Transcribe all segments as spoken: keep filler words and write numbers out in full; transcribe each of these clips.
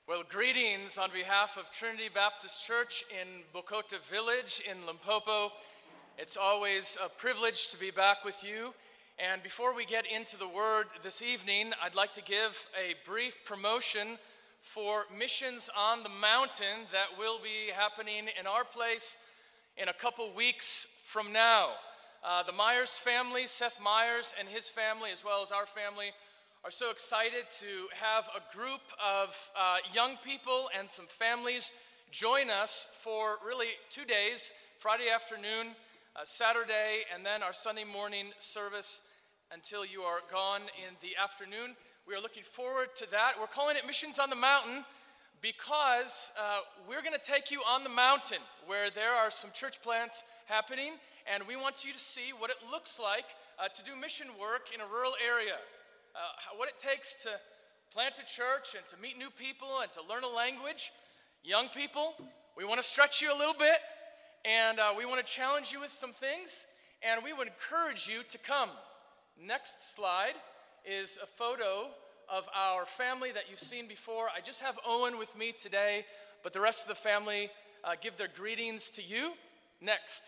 Well, greetings on behalf of Trinity Baptist Church in Bokota Village in Limpopo. It's always a privilege to be back with you. And before we get into the word this evening, I'd like to give a brief promotion for Missions on the Mountain that will be happening in our place in a couple weeks from now. Uh, the Myers family, Seth Myers and his family, as well as our family, are so excited to have a group of uh, young people and some families join us for really two days, Friday afternoon, uh, Saturday, and then our Sunday morning service until you are gone in the afternoon. We are looking forward to that. We're calling it Missions on the Mountain because uh, we're going to take you on the mountain where there are some church plants happening, and we want you to see what it looks like uh, to do mission work in a rural area. Uh, what it takes to plant a church and to meet new people and to learn a language. Young people, we want to stretch you a little bit, and uh, we want to challenge you with some things, and we would encourage you to come. Next slide is a photo of our family that you've seen before. I just have Owen with me today, but the rest of the family uh, give their greetings to you. Next.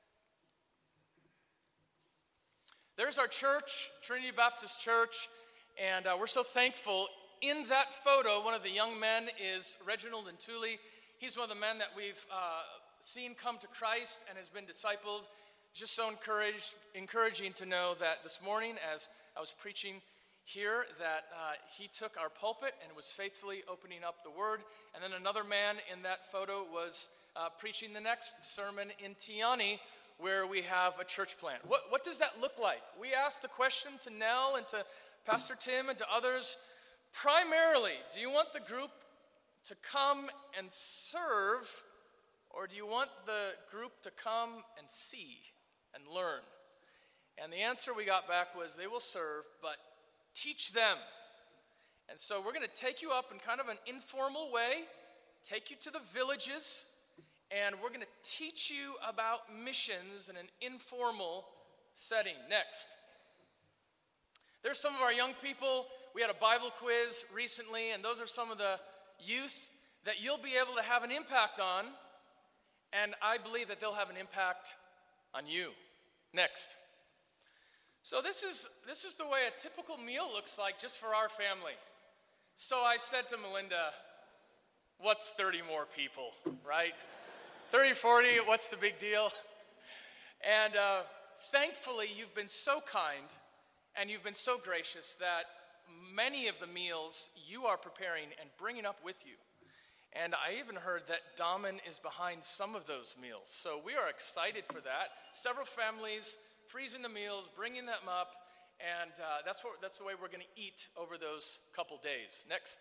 There's our church, Trinity Baptist Church, and uh, we're so thankful. In that photo, one of the young men is Reginald Ntuli. He's one of the men that we've uh, seen come to Christ and has been discipled. Just so encouraged, encouraging to know that this morning, as I was preaching here, that uh, he took our pulpit and was faithfully opening up the Word. And then another man in that photo was uh, preaching the next sermon in Tiani, where we have a church plant. What, what does that look like? We asked the question to Nell and to Pastor Tim and to others. Primarily, do you want the group to come and serve, or do you want the group to come and see and learn? And the answer we got back was they will serve, but teach them. And so we're going to take you up in kind of an informal way, take you to the villages, and we're going to teach you about missions in an informal setting. Next. There's some of our young people. We had a Bible quiz recently, and those are some of the youth that you'll be able to have an impact on, and I believe that they'll have an impact on you. Next. So this is this is the way a typical meal looks like just for our family. So I said to Melinda, what's thirty more people, right? thirty, forty, what's the big deal? And uh, thankfully, you've been so kind and you've been so gracious that many of the meals you are preparing and bringing up with you. And I even heard that Daman is behind some of those meals. So we are excited for that. Several families freezing the meals, bringing them up, and uh, that's what that's the way we're going to eat over those couple days. Next.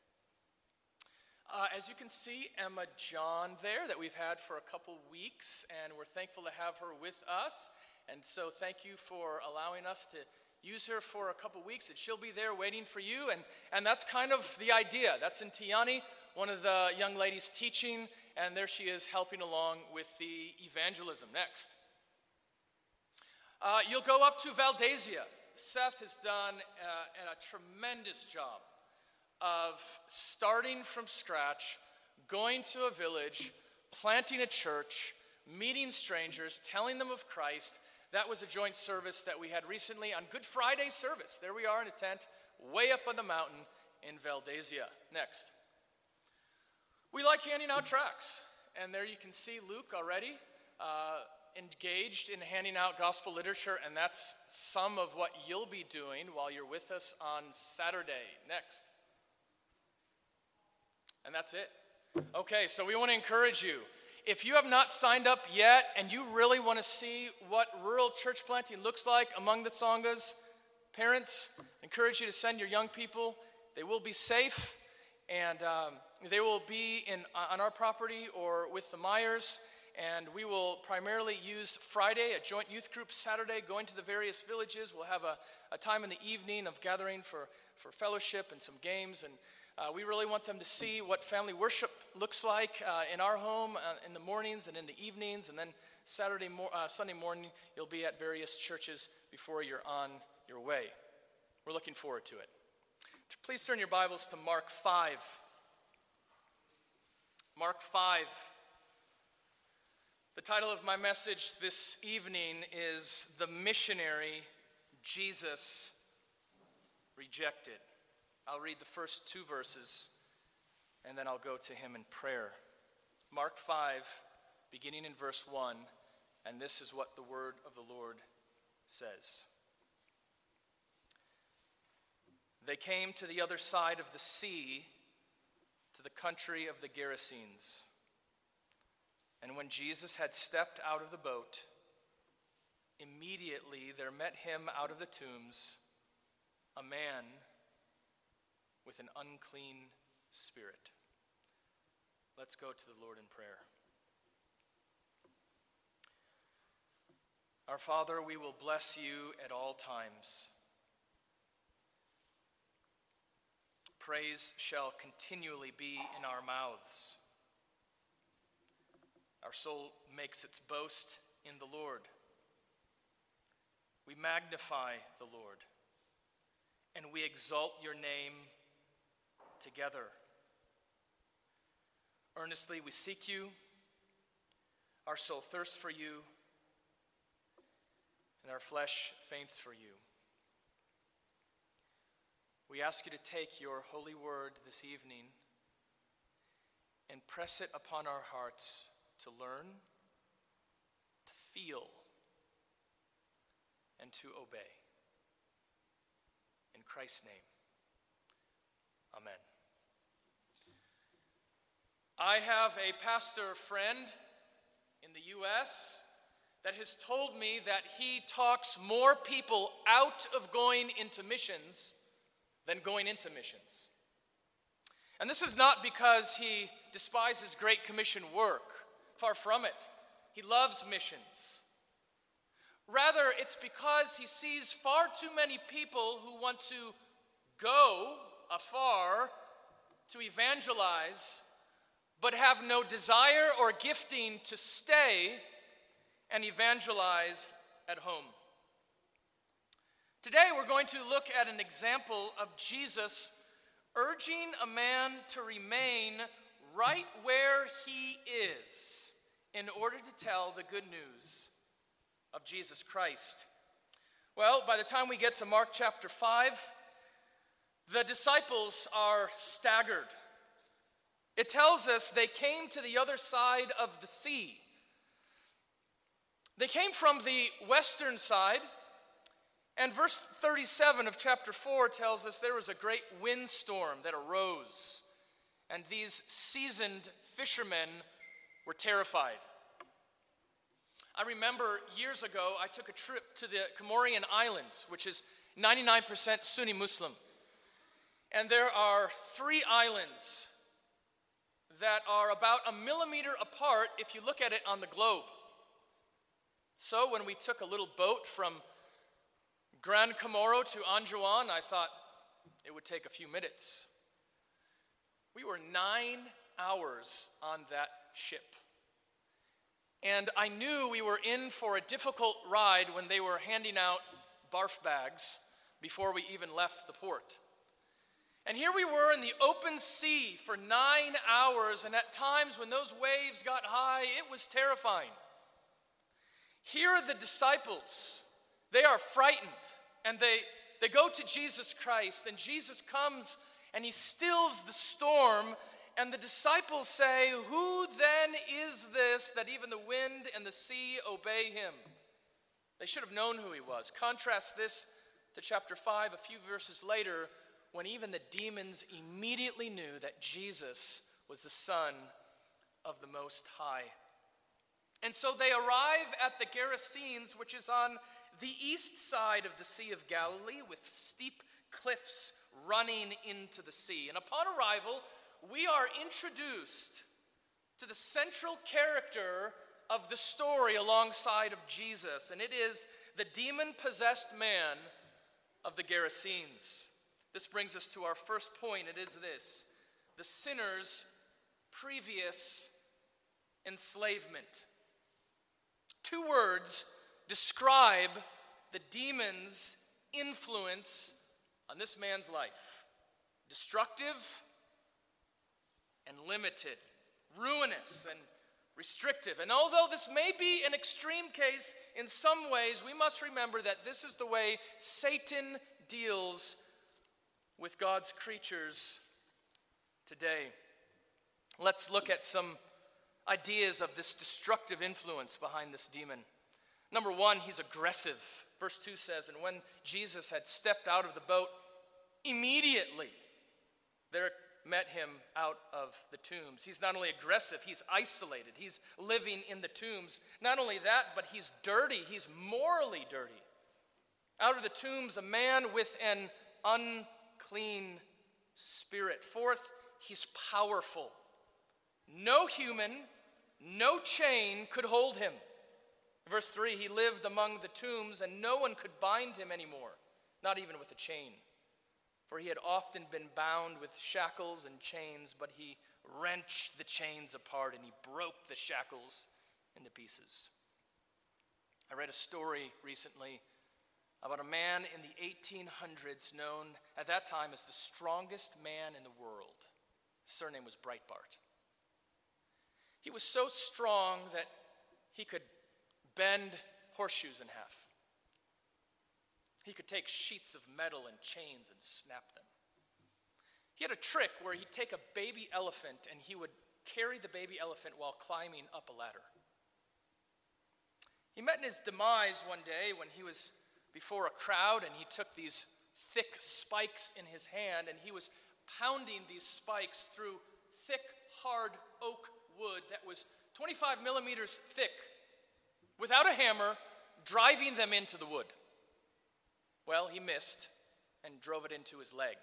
Uh, as you can see, Emma John there that we've had for a couple weeks, and we're thankful to have her with us. And so thank you for allowing us to use her for a couple weeks, and she'll be there waiting for you. And, and that's kind of the idea. That's in Tiani, one of the young ladies teaching, and there she is helping along with the evangelism. Next. Uh, you'll go up to Valdezia. Seth has done uh, a tremendous job of starting from scratch, going to a village, planting a church, meeting strangers, telling them of Christ. That was a joint service that we had recently on Good Friday service. There we are in a tent way up on the mountain in Valdezia. Next. We like handing out tracts, and there you can see Luke already uh, engaged in handing out gospel literature, and that's some of what you'll be doing while you're with us on Saturday. Next. And that's it. Okay, so we want to encourage you. If you have not signed up yet and you really want to see what rural church planting looks like among the Tsongas, parents, I encourage you to send your young people. They will be safe, and um, they will be in on our property or with the Myers. And we will primarily use Friday, a joint youth group, Saturday, going to the various villages. We'll have a, a time in the evening of gathering for, for fellowship and some games. And uh, we really want them to see what family worship looks like uh, in our home uh, in the mornings and in the evenings. And then Saturday, mo- uh, Sunday morning, you'll be at various churches before you're on your way. We're looking forward to it. Please turn your Bibles to Mark five. Mark five. The title of my message this evening is The Missionary Jesus Rejected. I'll read the first two verses, and then I'll go to him in prayer. Mark five, beginning in verse one, and this is what the word of the Lord says. They came to the other side of the sea, to the country of the Gerasenes. And when Jesus had stepped out of the boat, immediately there met him out of the tombs a man with an unclean spirit. Let's go to the Lord in prayer. Our Father, we will bless you at all times. Praise shall continually be in our mouths. Our soul makes its boast in the Lord. We magnify the Lord, and we exalt your name together. Earnestly we seek you. Our soul thirsts for you, and our flesh faints for you. We ask you to take your holy word this evening and press it upon our hearts to learn, to feel, and to obey. In Christ's name, amen. I have a pastor friend in the U S that has told me that he talks more people out of going into missions than going into missions. And this is not because he despises Great Commission work. Far from it. He loves missions. Rather, it's because he sees far too many people who want to go afar to evangelize, but have no desire or gifting to stay and evangelize at home. Today we're going to look at an example of Jesus urging a man to remain right where he is in order to tell the good news of Jesus Christ. Well, by the time we get to Mark chapter five, the disciples are staggered. It tells us they came to the other side of the sea. They came from the western side, and verse thirty-seven of chapter four tells us there was a great windstorm that arose, and these seasoned fishermen were terrified. I remember years ago I took a trip to the Comorian Islands, which is ninety-nine percent Sunni Muslim. And there are three islands that are about a millimeter apart if you look at it on the globe. So when we took a little boat from Gran Comoro to Anjouan, I thought it would take a few minutes. We were nine hours on that ship. And I knew we were in for a difficult ride when they were handing out barf bags before we even left the port. And here we were in the open sea for nine hours, and at times when those waves got high, it was terrifying. Here are the disciples. They are frightened, and they, they go to Jesus Christ, and Jesus comes and he stills the storm, and the disciples say, "Who then is this that even the wind and the sea obey him?" They should have known who he was. Contrast this to chapter five, a few verses later, when even the demons immediately knew that Jesus was the Son of the Most High. And so they arrive at the Gerasenes, which is on the east side of the Sea of Galilee, with steep cliffs running into the sea. And upon arrival, we are introduced to the central character of the story alongside of Jesus, and it is the demon-possessed man of the Gerasenes. This brings us to our first point. It is this: the sinner's previous enslavement. Two words describe the demon's influence on this man's life: destructive and limited. ruinous and restrictive. And although this may be an extreme case in some ways, we must remember that this is the way Satan deals with God's creatures today. Let's look at some ideas of this destructive influence behind this demon. Number one, he's aggressive. Verse two says, and when Jesus had stepped out of the boat, immediately there met him out of the tombs. He's not only aggressive, he's isolated. He's living in the tombs. Not only that, but he's dirty. He's morally dirty. Out of the tombs, a man with an unclean spirit. Fourth, he's powerful. No human, no chain could hold him. Verse three, he lived among the tombs, and no one could bind him anymore, not even with a chain. For he had often been bound with shackles and chains, but he wrenched the chains apart and he broke the shackles into pieces. I read a story recently about a man in the eighteen hundreds known at that time as the strongest man in the world. His surname was Breitbart. He was so strong that he could bend horseshoes in half. He could take sheets of metal and chains and snap them. He had a trick where he'd take a baby elephant and he would carry the baby elephant while climbing up a ladder. He met in his demise one day when he was before a crowd, and he took these thick spikes in his hand and he was pounding these spikes through thick, hard oak wood that was twenty-five millimeters thick without a hammer, driving them into the wood. Well, he missed and drove it into his leg.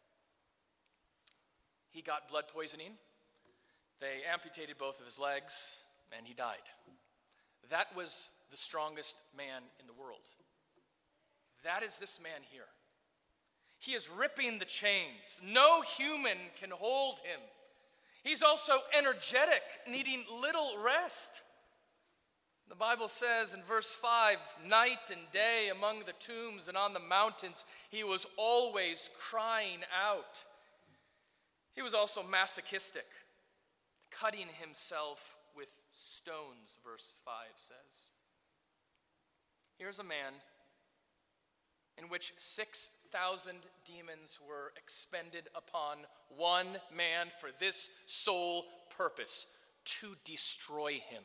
He got blood poisoning. They amputated both of his legs, and he died. That was the strongest man in the world. That is this man here. He is ripping the chains. No human can hold him. He's also energetic, needing little rest. The Bible says in verse five, night and day among the tombs and on the mountains, he was always crying out. He was also masochistic, cutting himself with stones, verse five says. Here's a man in which six thousand demons were expended upon one man for this sole purpose, to destroy him.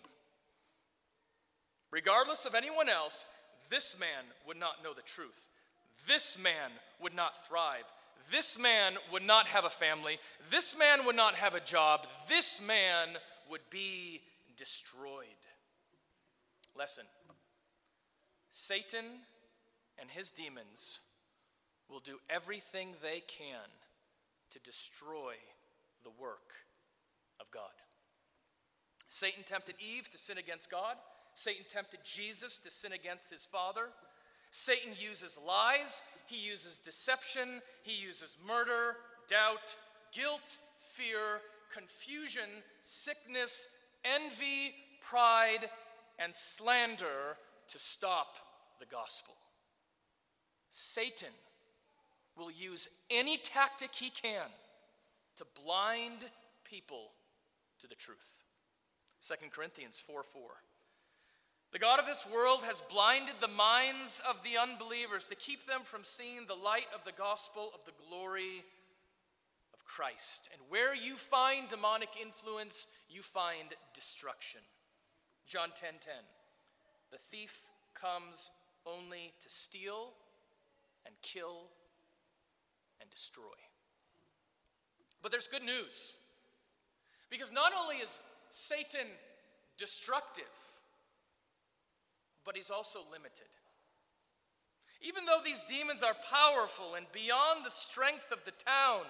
Regardless of anyone else, this man would not know the truth. This man would not thrive. This man would not have a family. This man would not have a job. This man would be destroyed. Lesson. Satan and his demons will do everything they can to destroy the work of God. Satan tempted Eve to sin against God. Satan tempted Jesus to sin against his Father. Satan uses lies. He uses deception. He uses murder, doubt, guilt, fear, confusion, sickness, envy, pride, and slander to stop the gospel. Satan will use any tactic he can to blind people to the truth. Second Corinthians four four. The God of this world has blinded the minds of the unbelievers to keep them from seeing the light of the gospel of the glory of Christ. And where you find demonic influence, you find destruction. John ten ten. The thief comes only to steal and kill and destroy. But there's good news. Because not only is Satan destructive, but he's also limited. Even though these demons are powerful and beyond the strength of the town,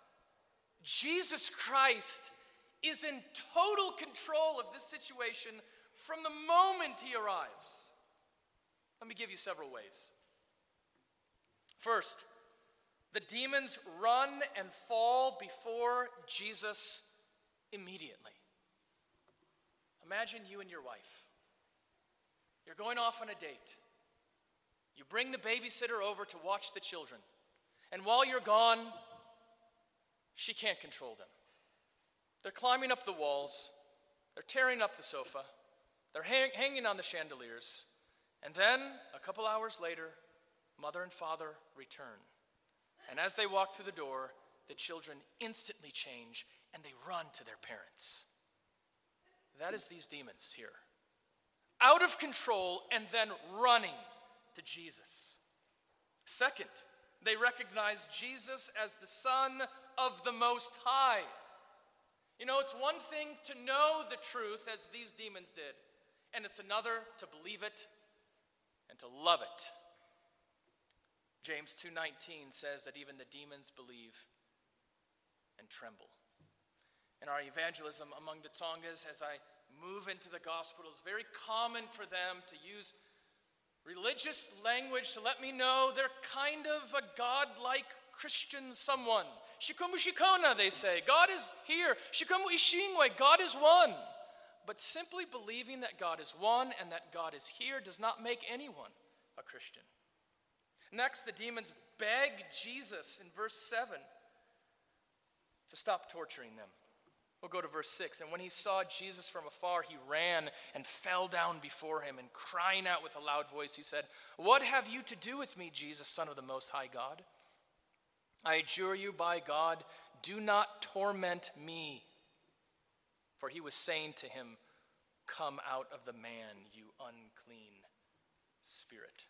Jesus Christ is in total control of this situation from the moment he arrives. Let me give you several ways. First, the demons run and fall before Jesus immediately. Imagine you and your wife. You're going off on a date. You bring the babysitter over to watch the children. And while you're gone, she can't control them. They're climbing up the walls. They're tearing up the sofa. They're hang- hanging on the chandeliers. And then, a couple hours later, mother and father return. And as they walk through the door, the children instantly change and they run to their parents. That is these demons here. Out of control and then running to Jesus. Second, they recognize Jesus as the Son of the Most High. You know, it's one thing to know the truth, as these demons did, and it's another to believe it and to love it. James two nineteen says that even the demons believe and tremble. In our evangelism among the Tongas, as I move into the gospel, it's very common for them to use religious language to let me know they're kind of a God-like Christian someone. Shikumu shikona, they say. God is here. Shikumu ishingwe, God is one. But simply believing that God is one and that God is here does not make anyone a Christian. Next, the demons beg Jesus in verse seven to stop torturing them. We'll go to verse six. And when he saw Jesus from afar, he ran and fell down before him, and crying out with a loud voice, he said, "What have you to do with me, Jesus, Son of the Most High God? I adjure you by God, do not torment me." For he was saying to him, "Come out of the man, you unclean spirit."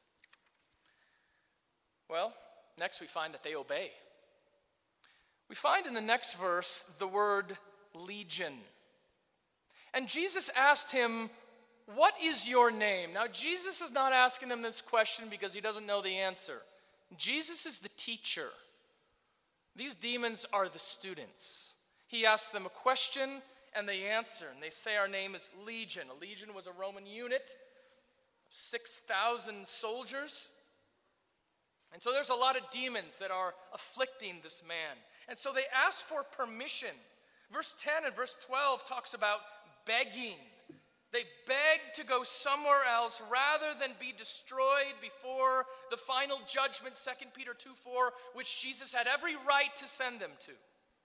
Well, next we find that they obey. We find in the next verse the word legion. And Jesus asked him, "What is your name?" Now, Jesus is not asking him this question because he doesn't know the answer. Jesus is the teacher. These demons are the students. He asks them a question and they answer. And they say, "Our name is Legion." A legion was a Roman unit, six thousand soldiers. And so there's a lot of demons that are afflicting this man. And so they ask for permission. Verse ten and verse twelve talks about begging. They beg to go somewhere else rather than be destroyed before the final judgment, Second Peter two four, which Jesus had every right to send them to.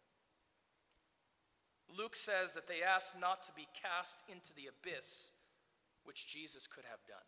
Luke says that they asked not to be cast into the abyss, which Jesus could have done.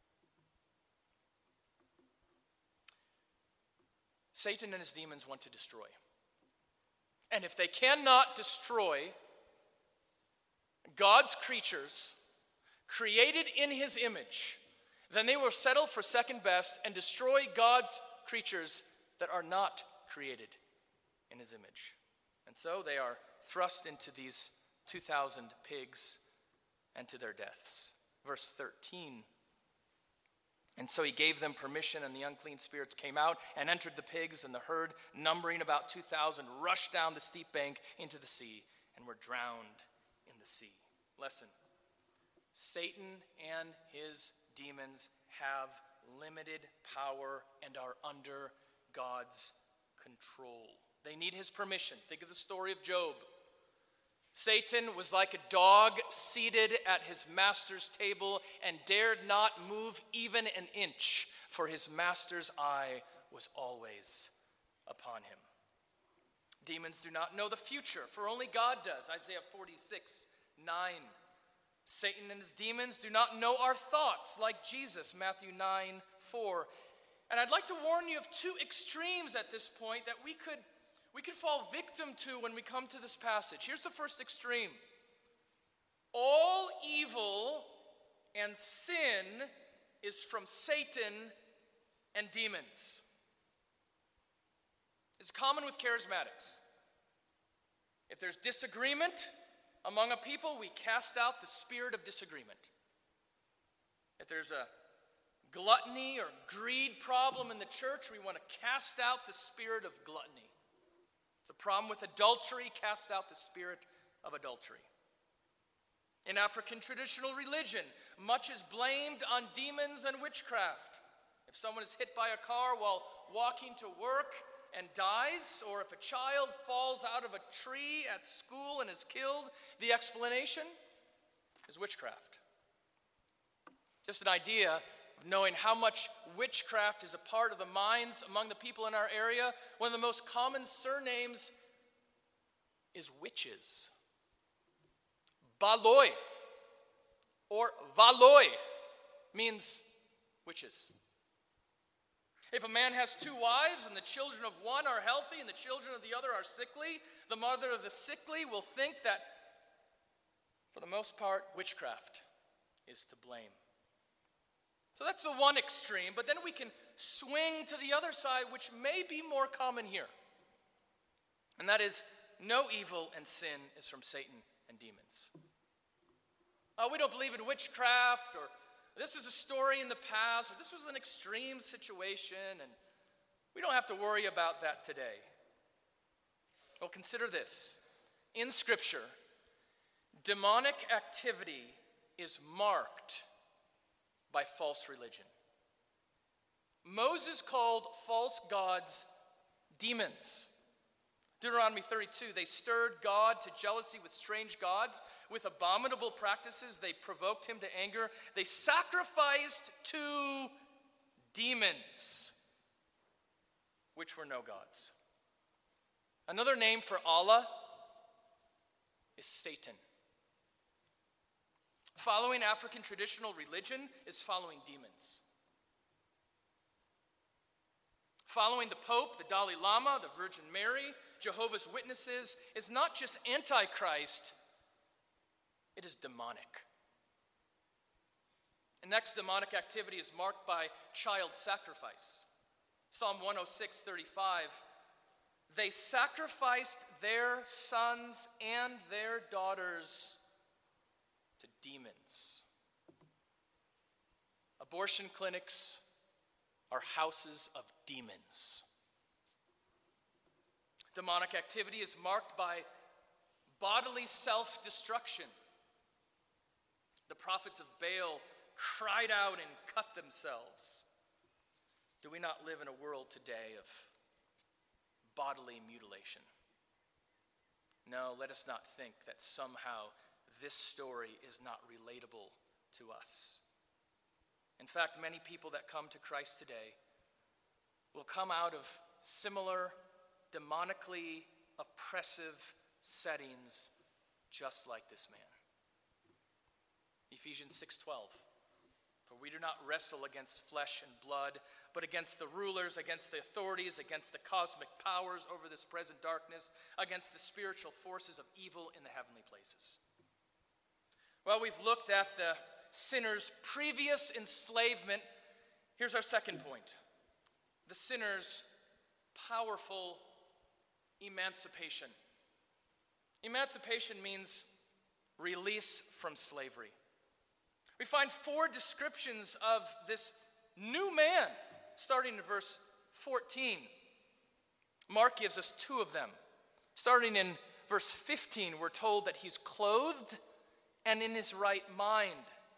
Satan and his demons want to destroy. And if they cannot destroy God's creatures created in his image, then they will settle for second best and destroy God's creatures that are not created in his image. And so they are thrust into these two thousand pigs and to their deaths. Verse thirteen. And so he gave them permission, and the unclean spirits came out and entered the pigs, and the herd, numbering about two thousand, rushed down the steep bank into the sea and were drowned in the sea. Lesson: Satan and his demons have limited power and are under God's control. They need his permission. Think of the story of Job. Satan was like a dog seated at his master's table and dared not move even an inch, for his master's eye was always upon him. Demons do not know the future, for only God does. Isaiah forty-six nine. Satan and his demons do not know our thoughts, like Jesus, Matthew nine four. And I'd like to warn you of two extremes at this point that we could We could fall victim to when we come to this passage. Here's the first extreme. All evil and sin is from Satan and demons. It's common with charismatics. If there's disagreement among a people, we cast out the spirit of disagreement. If there's a gluttony or greed problem in the church, we want to cast out the spirit of gluttony. It's a problem with adultery, cast out the spirit of adultery. In African traditional religion, much is blamed on demons and witchcraft. If someone is hit by a car while walking to work and dies, or if a child falls out of a tree at school and is killed, the explanation is witchcraft. Just an idea of knowing how much witchcraft is a part of the minds among the people in our area. One of the most common surnames is witches. baloi, or valoi, means witches. If a man has two wives and the children of one are healthy and the children of the other are sickly, the mother of the sickly will think that, for the most part, witchcraft is to blame. So that's the one extreme, but then we can swing to the other side, which may be more common here. And that is, no evil and sin is from Satan and demons. Uh, we don't believe in witchcraft, or this is a story in the past, or this was an extreme situation, and we don't have to worry about that today. Well, consider this. In Scripture, demonic activity is marked by false religion. Moses called false gods demons. Deuteronomy thirty-two, they stirred God to jealousy with strange gods. With abominable practices, they provoked him to anger. They sacrificed to demons, which were no gods. Another name for Allah is Satan. Following African traditional religion is following demons. Following the Pope, the Dalai Lama, the Virgin Mary, Jehovah's Witnesses is not just antichrist, it is demonic. And next, demonic activity is marked by child sacrifice. Psalm one oh six, thirty-five, they sacrificed their sons and their daughters to demons. Abortion clinics are houses of demons. Demonic activity is marked by bodily self-destruction. The prophets of Baal cried out and cut themselves. Do we not live in a world today of bodily mutilation? No, let us not think that somehow this story is not relatable to us. In fact, many people that come to Christ today will come out of similar demonically oppressive settings just like this man. Ephesians six twelve. For we do not wrestle against flesh and blood, but against the rulers, against the authorities, against the cosmic powers over this present darkness, against the spiritual forces of evil in the heavenly places. Well, we've looked at the sinner's previous enslavement. Here's our second point. The sinner's powerful emancipation. Emancipation means release from slavery. We find four descriptions of this new man, starting in verse fourteen. Mark gives us two of them. Starting in verse fifteen, we're told that he's clothed and in his right mind.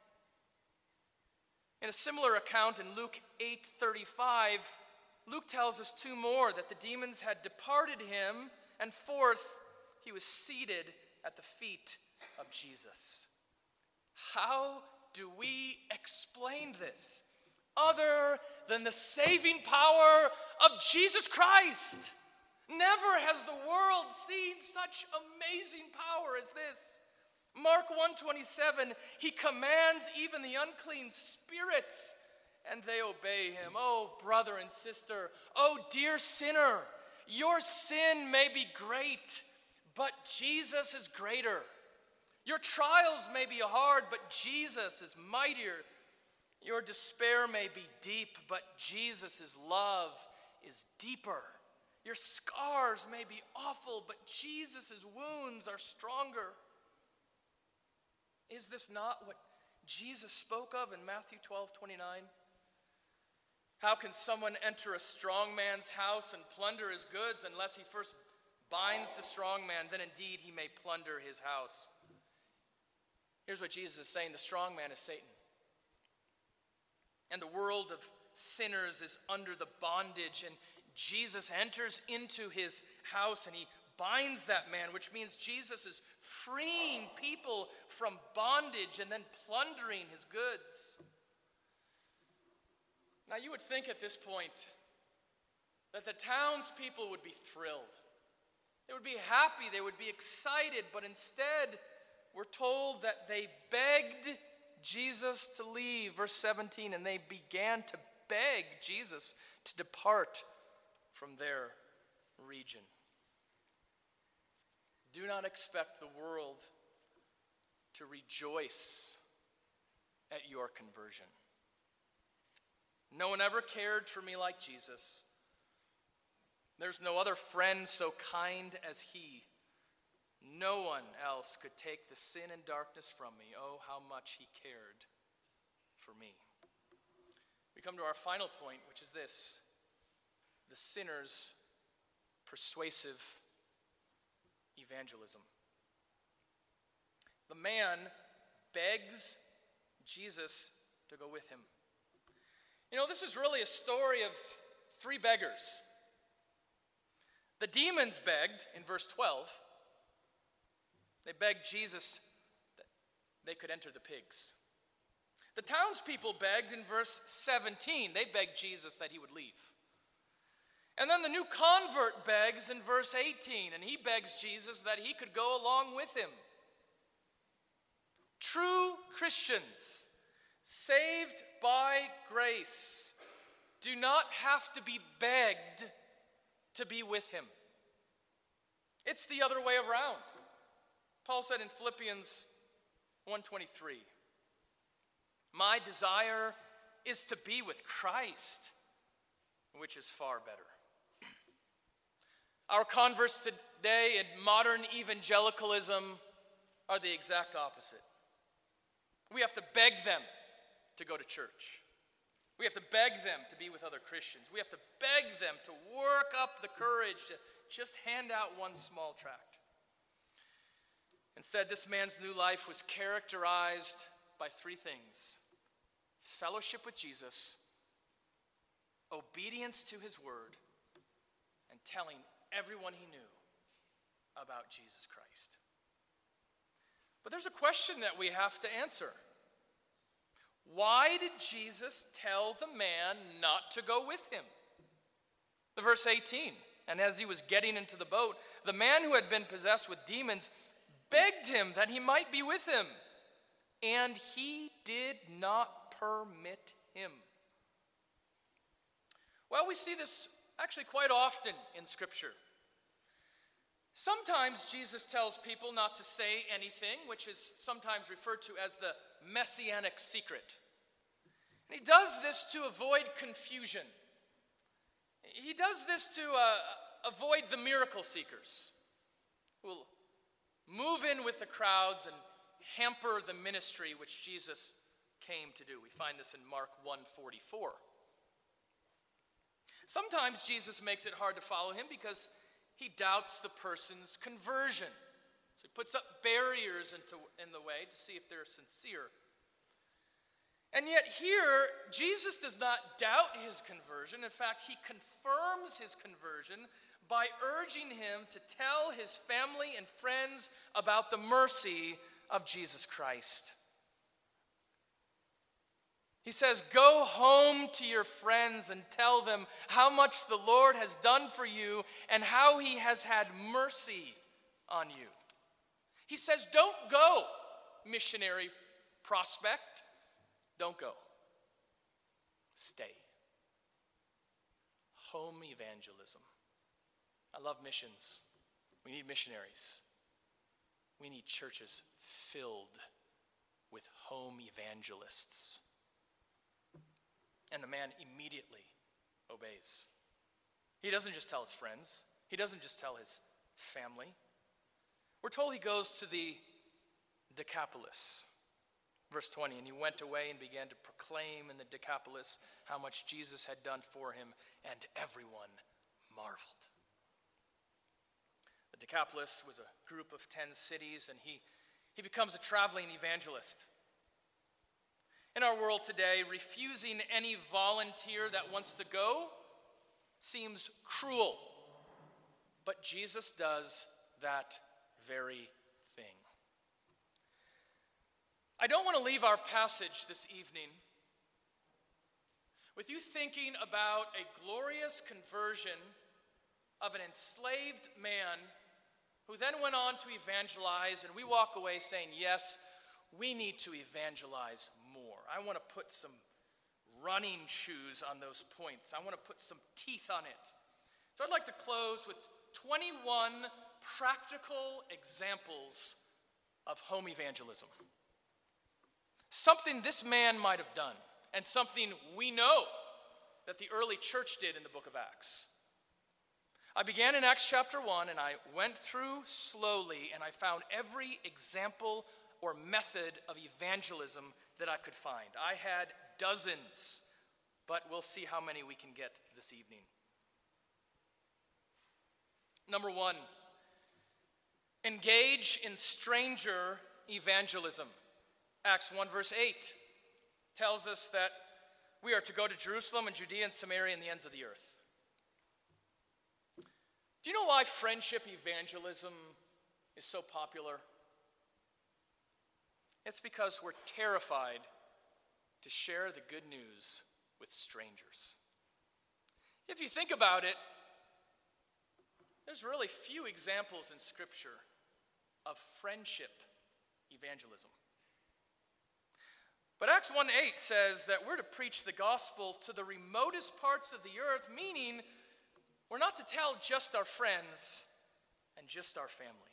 In a similar account in Luke eight thirty-five, Luke tells us two more, that the demons had departed him, and fourth, he was seated at the feet of Jesus. How do we explain this other than the saving power of Jesus Christ? Never has the world seen such amazing power as this. Mark one twenty-seven, he commands even the unclean spirits, and they obey him. Oh, brother and sister, oh, dear sinner, your sin may be great, but Jesus is greater. Your trials may be hard, but Jesus is mightier. Your despair may be deep, but Jesus' love is deeper. Your scars may be awful, but Jesus' wounds are stronger. Is this not what Jesus spoke of in Matthew twelve twenty-nine? How can someone enter a strong man's house and plunder his goods unless he first binds the strong man? Then indeed he may plunder his house. Here's what Jesus is saying. The strong man is Satan. And the world of sinners is under the bondage. And Jesus enters into his house and he binds that man, which means Jesus is freeing people from bondage and then plundering his goods. Now you would think at this point that the townspeople would be thrilled. They would be happy, they would be excited, but instead we're told that they begged Jesus to leave. Verse seventeen, and they began to beg Jesus to depart from their region. Do not expect the world to rejoice at your conversion. No one ever cared for me like Jesus. There's no other friend so kind as he. No one else could take the sin and darkness from me. Oh, how much he cared for me. We come to our final point, which is this: the sinner's persuasive evangelism. The man begs Jesus to go with him. You know, this is really a story of three beggars. The demons begged in verse twelve. They begged Jesus that they could enter the pigs. The townspeople begged in verse seventeen. They begged Jesus that he would leave. And then the new convert begs in verse eighteen, and he begs Jesus that he could go along with him. True Christians, saved by grace, do not have to be begged to be with him. It's the other way around. Paul said in Philippians one twenty-three, my desire is to be with Christ, which is far better. Our converts today in modern evangelicalism are the exact opposite. We have to beg them to go to church. We have to beg them to be with other Christians. We have to beg them to work up the courage to just hand out one small tract. Instead, this man's new life was characterized by three things: fellowship with Jesus, obedience to his word, and telling everyone he knew about Jesus Christ. But there's a question that we have to answer. Why did Jesus tell the man not to go with him? The verse eighteen, and as he was getting into the boat, the man who had been possessed with demons begged him that he might be with him, and he did not permit him. Well, we see this actually quite often in Scripture. Sometimes Jesus tells people not to say anything, which is sometimes referred to as the messianic secret. And he does this to avoid confusion. He does this to uh, avoid the miracle seekers who will move in with the crowds and hamper the ministry which Jesus came to do. We find this in Mark one forty-four. Sometimes Jesus makes it hard to follow him because he doubts the person's conversion. So he puts up barriers into, in the way to see if they're sincere. And yet here, Jesus does not doubt his conversion. In fact, he confirms his conversion by urging him to tell his family and friends about the mercy of Jesus Christ. He says, go home to your friends and tell them how much the Lord has done for you and how he has had mercy on you. He says, don't go, missionary prospect. Don't go. Stay. Home evangelism. I love missions. We need missionaries. We need churches filled with home evangelists. And the man immediately obeys. He doesn't just tell his friends. He doesn't just tell his family. We're told he goes to the Decapolis. Verse twenty, and he went away and began to proclaim in the Decapolis how much Jesus had done for him, and everyone marveled. The Decapolis was a group of ten cities, and he, he becomes a traveling evangelist. In our world today, refusing any volunteer that wants to go seems cruel. But Jesus does that very thing. I don't want to leave our passage this evening with you thinking about a glorious conversion of an enslaved man who then went on to evangelize, and we walk away saying, yes, we need to evangelize more. I want to put some running shoes on those points. I want to put some teeth on it. So I'd like to close with twenty-one practical examples of home evangelism. Something this man might have done, and something we know that the early church did in the book of Acts. I began in Acts chapter one, and I went through slowly, and I found every example or method of evangelism that I could find. I had dozens, but we'll see how many we can get this evening. Number one, engage in stranger evangelism. Acts one verse eight tells us that we are to go to Jerusalem and Judea and Samaria and the ends of the earth. Do you know why friendship evangelism is so popular? It's because we're terrified to share the good news with strangers. If you think about it, there's really few examples in Scripture of friendship evangelism. But Acts one eight says that we're to preach the gospel to the remotest parts of the earth, meaning we're not to tell just our friends and just our family.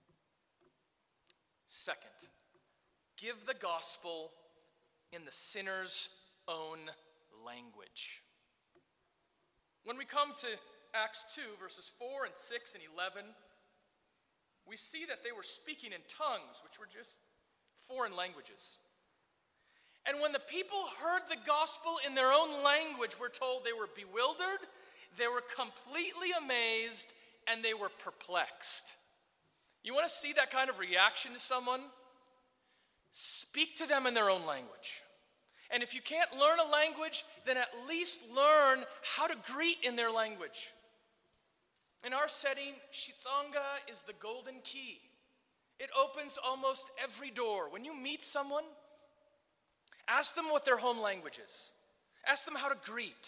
Second, give the gospel in the sinner's own language. When we come to Acts two, verses four and six and eleven, we see that they were speaking in tongues, which were just foreign languages. And when the people heard the gospel in their own language, we're told they were bewildered, they were completely amazed, and they were perplexed. You want to see that kind of reaction to someone? Speak to them in their own language. And if you can't learn a language, then at least learn how to greet in their language. In our setting, Shitsonga is the golden key. It opens almost every door. When you meet someone, ask them what their home language is. Ask them how to greet.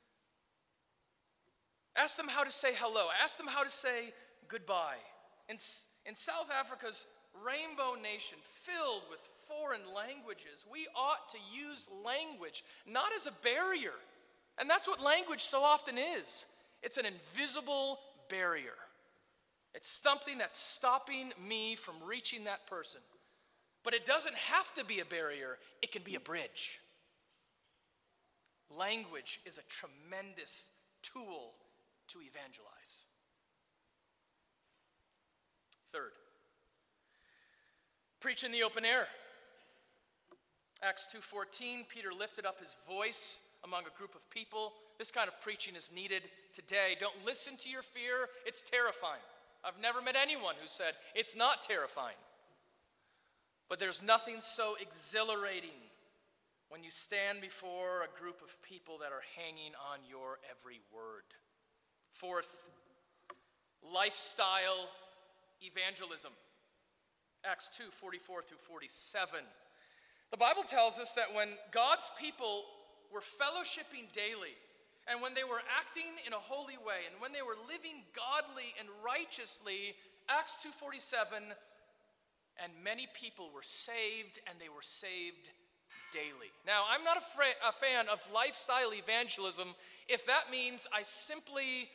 Ask them how to say hello. Ask them how to say goodbye. In, in South Africa's rainbow nation filled with foreign languages, we ought to use language not as a barrier. And that's what language so often is. It's an invisible barrier. It's something that's stopping me from reaching that person. But it doesn't have to be a barrier. It can be a bridge. Language is a tremendous tool to evangelize. Third, preach in the open air. Acts two fourteen, Peter lifted up his voice among a group of people. This kind of preaching is needed today. Don't listen to your fear. It's terrifying. I've never met anyone who said it's not terrifying. But there's nothing so exhilarating when you stand before a group of people that are hanging on your every word. Fourth, lifestyle evangelism. Acts two forty-four through forty-seven. The Bible tells us that when God's people were fellowshipping daily, and when they were acting in a holy way, and when they were living godly and righteously, Acts two forty-seven, and many people were saved, and they were saved daily. Now, I'm not a, fra- a fan of lifestyle evangelism if that means I simply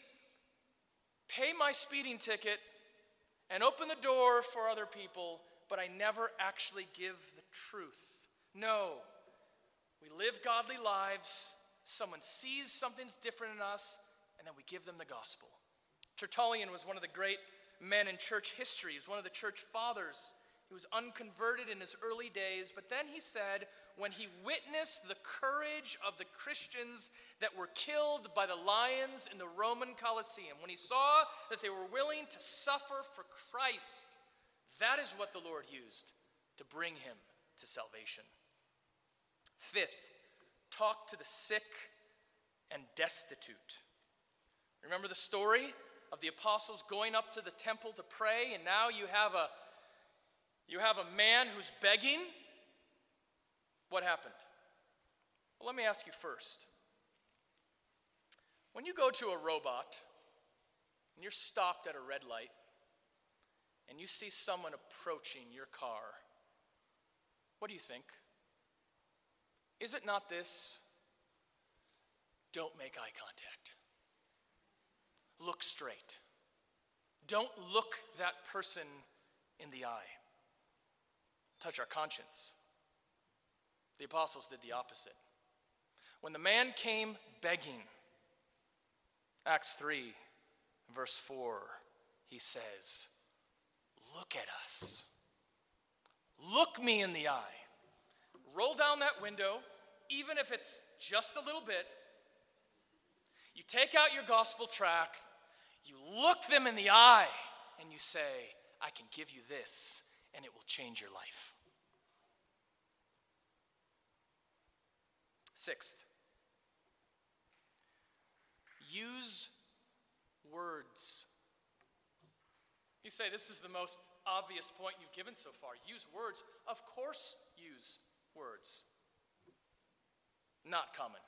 pay my speeding ticket and open the door for other people, but I never actually give the truth. No. We live godly lives. Someone sees something's different in us, and then we give them the gospel. Tertullian was one of the great men in church history. He was one of the church fathers. He was unconverted in his early days, but then he said, when he witnessed the courage of the Christians that were killed by the lions in the Roman Colosseum, when he saw that they were willing to suffer for Christ, that is what the Lord used to bring him to salvation. Fifth, talk to the sick and destitute. Remember the story of the apostles going up to the temple to pray, and now you have a You have a man who's begging. What happened? Well, let me ask you first. When you go to a robot and you're stopped at a red light and you see someone approaching your car, what do you think? Is it not this? Don't make eye contact. Look straight. Don't look that person in the eye. Touch our conscience. The apostles did the opposite. When the man came begging, Acts three, verse four, he says, look at us. Look me in the eye. Roll down that window, even if it's just a little bit. You take out your gospel tract, you look them in the eye, and you say, I can give you this, and it will change your life. Sixth, use words. You say, this is the most obvious point you've given so far. Use words. Of course, use words. Not common.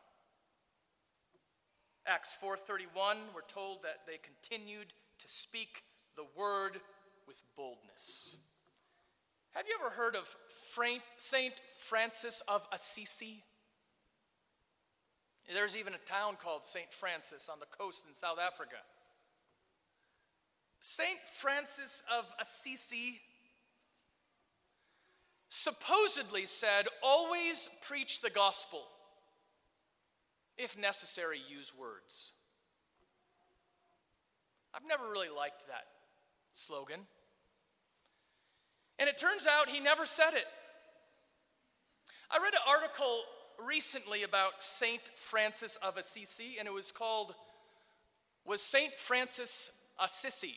Acts four thirty-one, we're told that they continued to speak the word with boldness. Have you ever heard of Saint Francis of Assisi? There's even a town called Saint Francis on the coast in South Africa. Saint Francis of Assisi supposedly said, always preach the gospel. If necessary, use words. I've never really liked that slogan. And it turns out he never said it. I read an article recently about Saint Francis of Assisi, and it was called, Was Saint Francis a Sissy?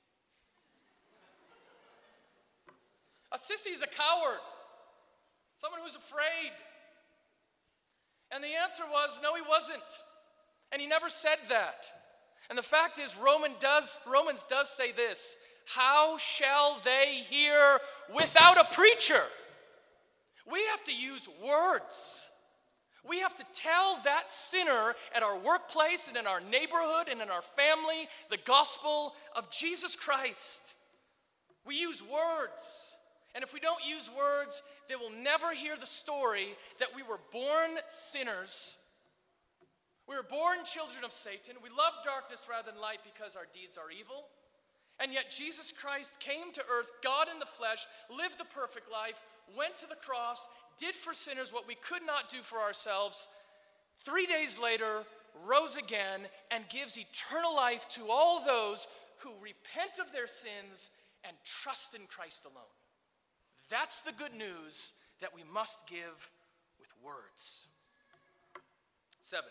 A sissy is a coward, someone who's afraid. And the answer was, no, he wasn't. And he never said that. And the fact is, Roman does, Romans does say this, how shall they hear without a preacher? We have to use words. We have to tell that sinner at our workplace and in our neighborhood and in our family the gospel of Jesus Christ. We use words. And if we don't use words, they will never hear the story that we were born sinners. We were born children of Satan. We love darkness rather than light because our deeds are evil. And yet Jesus Christ came to earth, God in the flesh, lived the perfect life, went to the cross, did for sinners what we could not do for ourselves. Three days later, rose again and gives eternal life to all those who repent of their sins and trust in Christ alone. That's the good news that we must give with words. Seventh,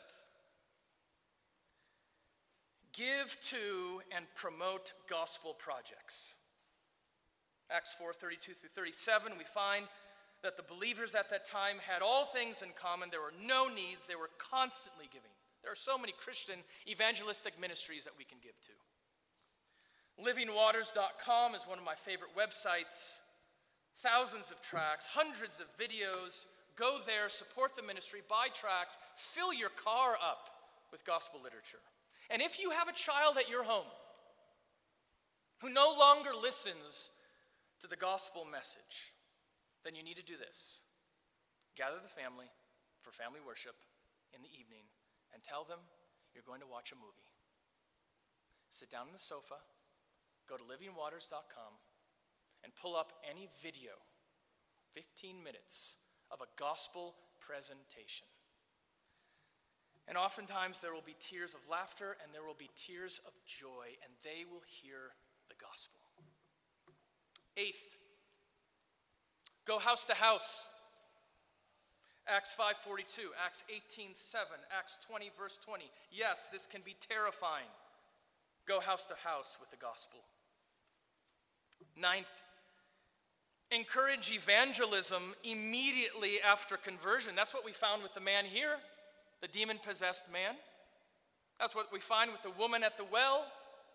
give to and promote gospel projects. Acts four thirty-two through thirty-seven, we find that the believers at that time had all things in common. There were no needs. They were constantly giving. There are so many Christian evangelistic ministries that we can give to. living waters dot com is one of my favorite websites. Thousands of tracts, hundreds of videos. Go there, support the ministry, buy tracts, fill your car up with gospel literature. And if you have a child at your home who no longer listens to the gospel message, then you need to do this. Gather the family for family worship in the evening and tell them you're going to watch a movie. Sit down on the sofa, go to living waters dot com, and pull up any video, fifteen minutes, of a gospel presentation. And oftentimes there will be tears of laughter and there will be tears of joy, and they will hear the gospel. Eighth, go house to house. Acts five forty-two, Acts eighteen seven, Acts twenty verse twenty. Yes, this can be terrifying. Go house to house with the gospel. Ninth, encourage evangelism immediately after conversion. That's what we found with the man here, the demon-possessed man. That's what we find with the woman at the well.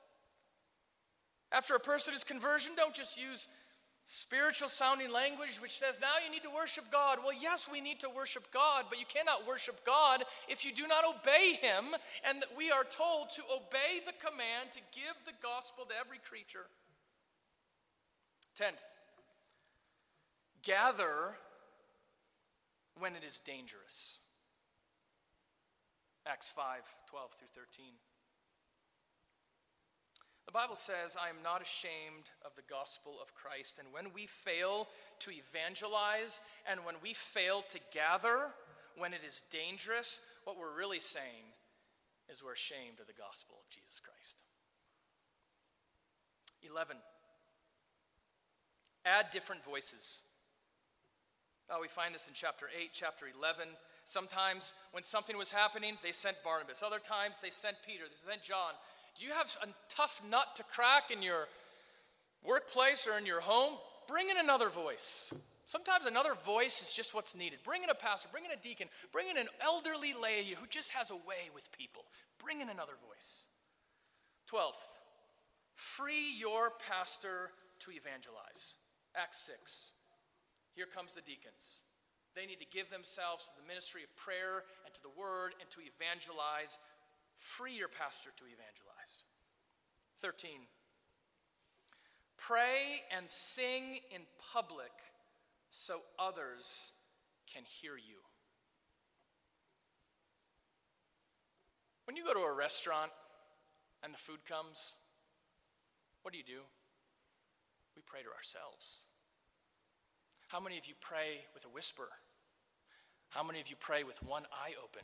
After a person is conversion, don't just use spiritual sounding language which says, now you need to worship God. Well, yes, we need to worship God, but you cannot worship God if you do not obey him. And we are told to obey the command to give the gospel to every creature. Tenth, gather when it is dangerous. Acts five, twelve through thirteen. The Bible says, I am not ashamed of the gospel of Christ. And when we fail to evangelize and when we fail to gather, when it is dangerous, what we're really saying is we're ashamed of the gospel of Jesus Christ. Eleven, add different voices. Oh, we find this in chapter eight, chapter eleven. Sometimes when something was happening, they sent Barnabas. Other times they sent Peter, they sent John. Do you have a tough nut to crack in your workplace or in your home? Bring in another voice. Sometimes another voice is just what's needed. Bring in a pastor, bring in a deacon, bring in an elderly lady who just has a way with people. Bring in another voice. Twelfth, free your pastor to evangelize. Acts six. Here comes the deacons. They need to give themselves to the ministry of prayer and to the word and to evangelize. Free your pastor to evangelize. thirteen. Pray and sing in public so others can hear you. When you go to a restaurant and the food comes, what do you do? We pray to ourselves. How many of you pray with a whisper? How many of you pray with one eye open?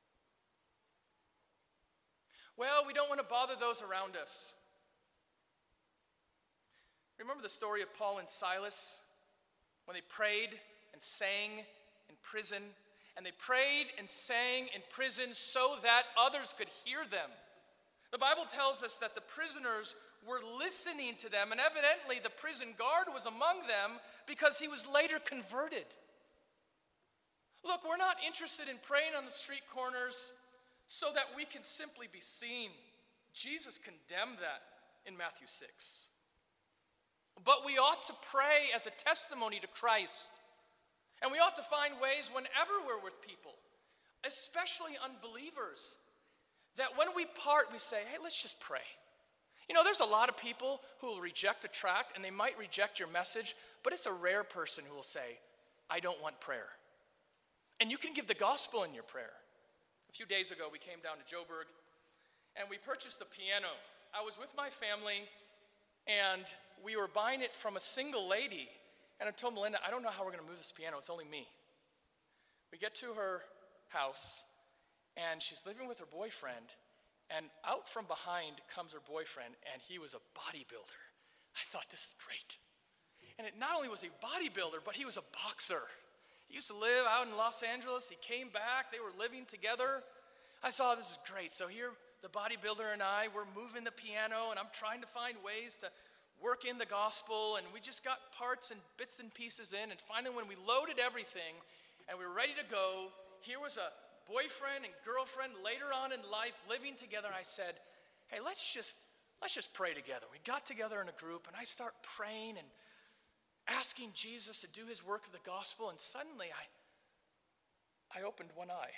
Well, we don't want to bother those around us. Remember the story of Paul and Silas when they prayed and sang in prison? And they prayed and sang in prison so that others could hear them. The Bible tells us that the prisoners were listening to them, and evidently the prison guard was among them because he was later converted. Look, we're not interested in praying on the street corners so that we can simply be seen. Jesus condemned that in Matthew six. But we ought to pray as a testimony to Christ. And we ought to find ways whenever we're with people, especially unbelievers, that when we part, we say, hey, let's just pray. You know, there's a lot of people who will reject a tract, and they might reject your message, but it's a rare person who will say, I don't want prayer. And you can give the gospel in your prayer. A few days ago, we came down to Joburg, and we purchased a piano. I was with my family, and we were buying it from a single lady. And I told Melinda, I don't know how we're going to move this piano. It's only me. We get to her house, and she's living with her boyfriend. And out from behind comes her boyfriend, and he was a bodybuilder. I thought, this is great. And it, not only was he a bodybuilder, but he was a boxer. He used to live out in Los Angeles. He came back. They were living together. I saw, this is great. So here, the bodybuilder and I, we're moving the piano, and I'm trying to find ways to work in the gospel. And we just got parts and bits and pieces in. And finally, when we loaded everything and we were ready to go, here was a boyfriend and girlfriend later on in life living together. I said, hey, let's just let's just pray together. We got together in a group, and I start praying and asking Jesus to do his work of the gospel, and suddenly I I opened one eye.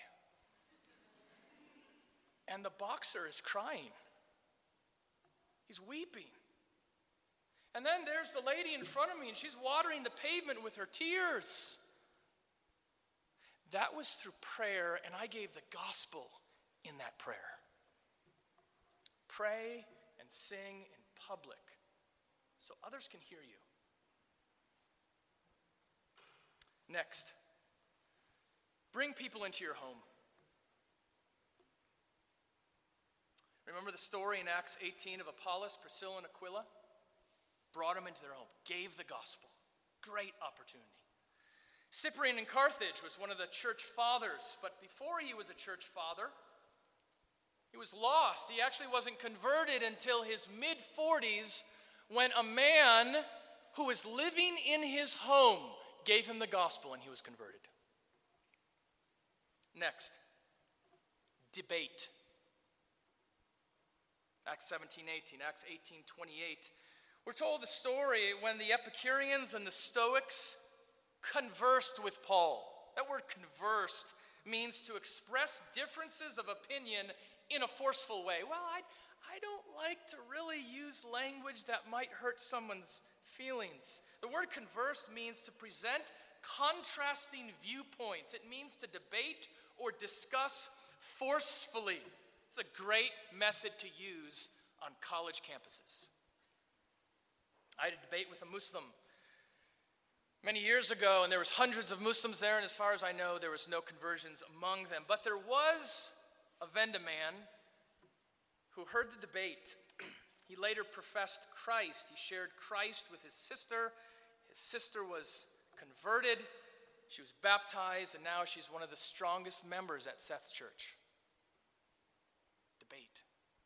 And the boxer is crying. He's weeping. And then there's the lady in front of me, and she's watering the pavement with her tears. That was through prayer, and I gave the gospel in that prayer. Pray and sing in public so others can hear you. Next, bring people into your home. Remember the story in Acts eighteen of Apollos, Priscilla, and Aquila? Brought them into their home, gave the gospel. Great opportunity. Cyprian in Carthage was one of the church fathers, but before he was a church father, he was lost. He actually wasn't converted until his mid-forties when a man who was living in his home gave him the gospel and he was converted. Next, debate. Acts seventeen eighteen, Acts eighteen twenty-eight. We're told the story when the Epicureans and the Stoics conversed with Paul. That word conversed means to express differences of opinion in a forceful way. Well, I, I don't like to really use language that might hurt someone's feelings. The word converse means to present contrasting viewpoints. It means to debate or discuss forcefully. It's a great method to use on college campuses. I had a debate with a Muslim many years ago, and there was hundreds of Muslims there, and as far as I know, there was no conversions among them. But there was a Venda man who heard the debate. He later professed Christ. He shared Christ with his sister. His sister was converted. She was baptized, and now she's one of the strongest members at Seth's church. Debate.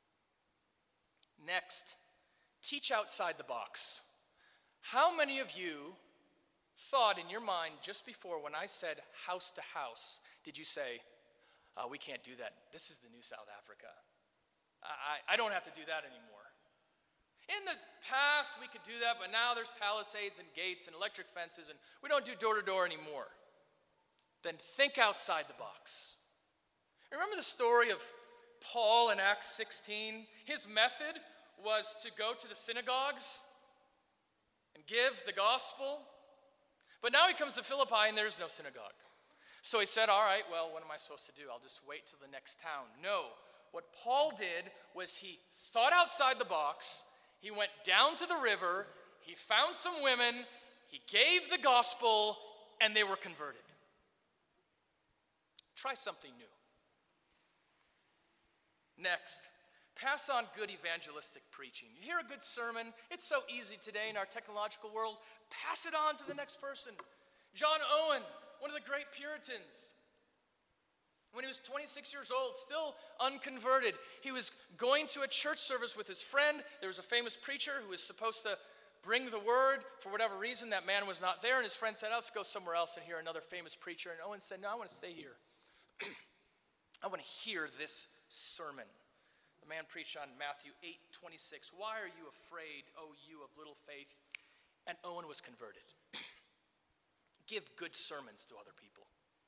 Next, teach outside the box. How many of you thought in your mind just before when I said house to house, did you say, oh, we can't do that. This is the new South Africa. I, I don't have to do that anymore. In the past, we could do that, but now there's palisades and gates and electric fences, and we don't do door-to-door anymore. Then think outside the box. Remember the story of Paul in Acts sixteen? His method was to go to the synagogues and give the gospel. But now he comes to Philippi and there's no synagogue. So he said, all right, well, what am I supposed to do? I'll just wait till the next town. No. What Paul did was he thought outside the box. He went down to the river. He found some women. He gave the gospel, and they were converted. Try something new. Next, pass on good evangelistic preaching. You hear a good sermon. It's so easy today in our technological world. Pass it on to the next person. John Owen, one of the great Puritans, when he was twenty-six years old, still unconverted, he was going to a church service with his friend. There was a famous preacher who was supposed to bring the word. For whatever reason, that man was not there, and his friend said, let's go somewhere else and hear another famous preacher. And Owen said, no, I want to stay here. I want to hear this sermon. The man preached on Matthew eight twenty-six. Why are you afraid, O you of little faith? And Owen was converted. Give good sermons to other people.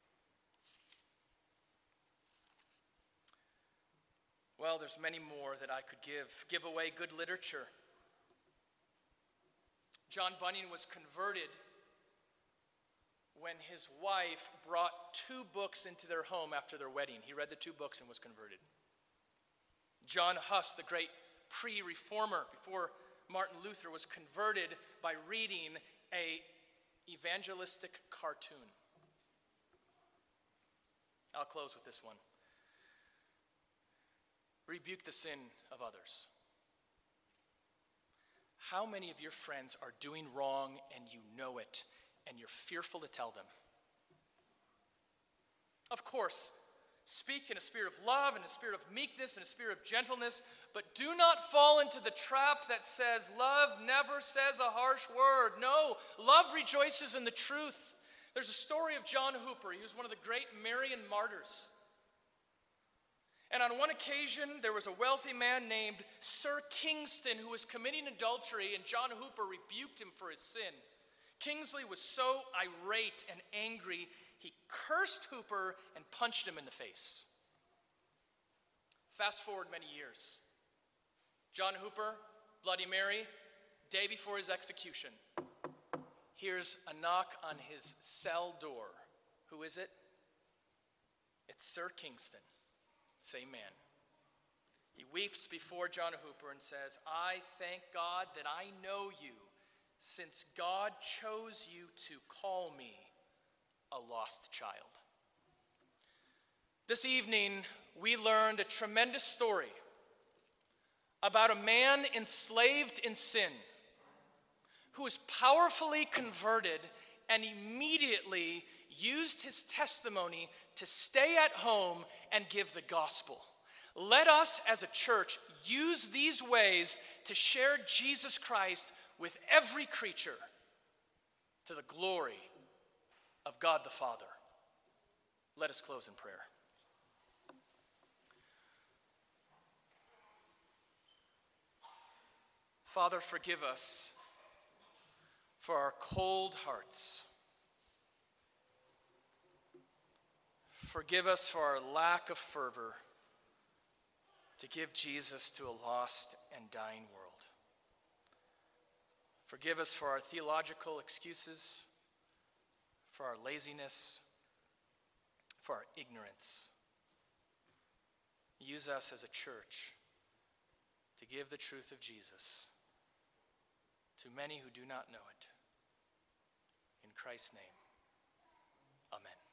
Well, there's many more that I could give. Give away good literature. John Bunyan was converted when his wife brought two books into their home after their wedding. He read the two books and was converted. John Huss, the great pre-reformer, before Martin Luther, was converted by reading a evangelistic cartoon. I'll close with this one. Rebuke the sin of others. How many of your friends are doing wrong and you know it, and you're fearful to tell them? Of course, speak in a spirit of love, and a spirit of meekness, and a spirit of gentleness, but do not fall into the trap that says love never says a harsh word. No, love rejoices in the truth. There's a story of John Hooper. He was one of the great Marian martyrs. And on one occasion, there was a wealthy man named Sir Kingston who was committing adultery, and John Hooper rebuked him for his sin. Kingsley was so irate and angry, he cursed Hooper and punched him in the face. Fast forward many years. John Hooper, Bloody Mary, day before his execution, hears a knock on his cell door. Who is it? It's Sir Kingston. Same man. He weeps before John Hooper and says, I thank God that I know you, since God chose you to call me a lost child. This evening, we learned a tremendous story about a man enslaved in sin who was powerfully converted and immediately used his testimony to stay at home and give the gospel. Let us as a church use these ways to share Jesus Christ with every creature to the glory of God the Father. Let us close in prayer. Father, forgive us for our cold hearts. Forgive us for our lack of fervor to give Jesus to a lost and dying world. Forgive us for our theological excuses, for our laziness, for our ignorance. Use us as a church to give the truth of Jesus to many who do not know it. In Christ's name, amen.